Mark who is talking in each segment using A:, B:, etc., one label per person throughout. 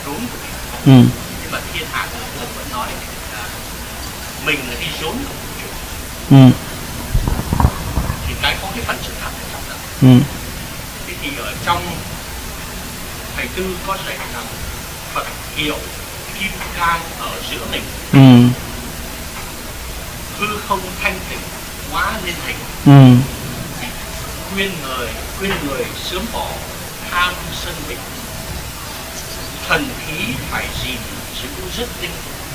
A: rốn của mình.
B: Ừ.
A: Nhưng mà thiên hạ thường vẫn nói là mình là cái rốn của vũ trụ.
B: Ừ.
A: Thì cái có cái phần sự thật ở trong đó.
B: Ừ.
A: Thế thì ở trong thầy Tư có dạy rằng Phật hiểu kim cang ở giữa mình.
B: Ừ.
A: Hư không thanh tịnh hóa lên hình.
B: Ừ.
A: Khuyên người sớm bỏ tham sân mình. Thần khí phải gìn giữ rất tinh.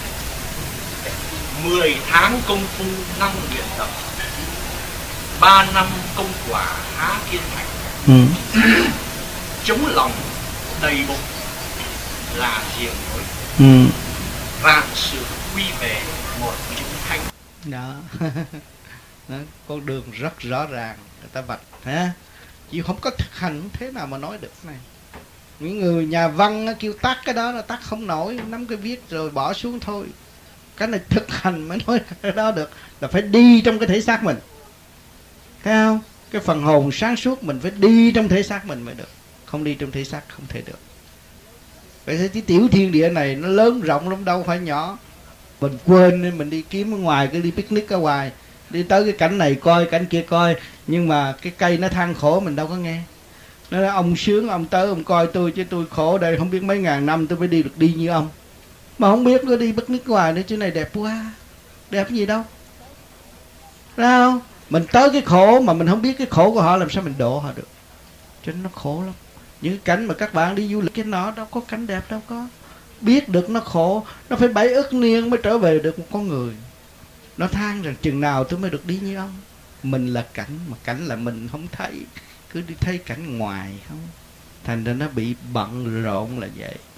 A: 10 tháng công phu năng luyện tập, 3 năm công quả há kiên thành.
B: Ừ.
A: Chống lòng đầy bụng là diềm nối.
B: Ừ.
A: Vạn sự quy về một chúng thanh.
B: Đó. Đó, con đường rất rõ ràng người ta vạch ha, chứ không có thực hành thế nào mà nói được này. Những người nhà văn kêu tắt cái đó là tắt không nổi, nắm cái viết rồi bỏ xuống thôi. Cái này thực hành mới nói cái đó được, là phải đi trong cái thể xác mình, thấy không? Cái phần hồn sáng suốt mình phải đi trong thể xác mình mới được, không đi trong thể xác không thể được. Vậy thì cái tiểu thiên địa này nó lớn rộng lắm, đâu phải nhỏ. Mình quên nên mình đi kiếm ở ngoài, cứ đi picnic ở ngoài, đi tới cái cảnh này coi, cảnh kia coi, nhưng mà cái cây nó than khổ mình đâu có nghe. Nó nói ông sướng, ông tới ông coi tôi, chứ tôi khổ đây không biết mấy ngàn năm tôi mới đi được đi như ông. Mà không biết nó đi picnic ngoài nữa, chứ này đẹp quá. Đẹp gì đâu, thấy không? Mình tới cái khổ mà mình không biết cái khổ của họ, làm sao mình độ họ được? Cho nên nó khổ lắm. Những cái cảnh mà các bạn đi du lịch cái nó đâu có cảnh đẹp, đâu có. Biết được nó khổ, nó phải 7 ức niên mới trở về được một con người. Nó than rằng chừng nào tôi mới được đi như ông. Mình là cảnh, mà cảnh là mình không thấy, cứ đi thấy cảnh ngoài không. Thành ra nó bị bận rộn là vậy.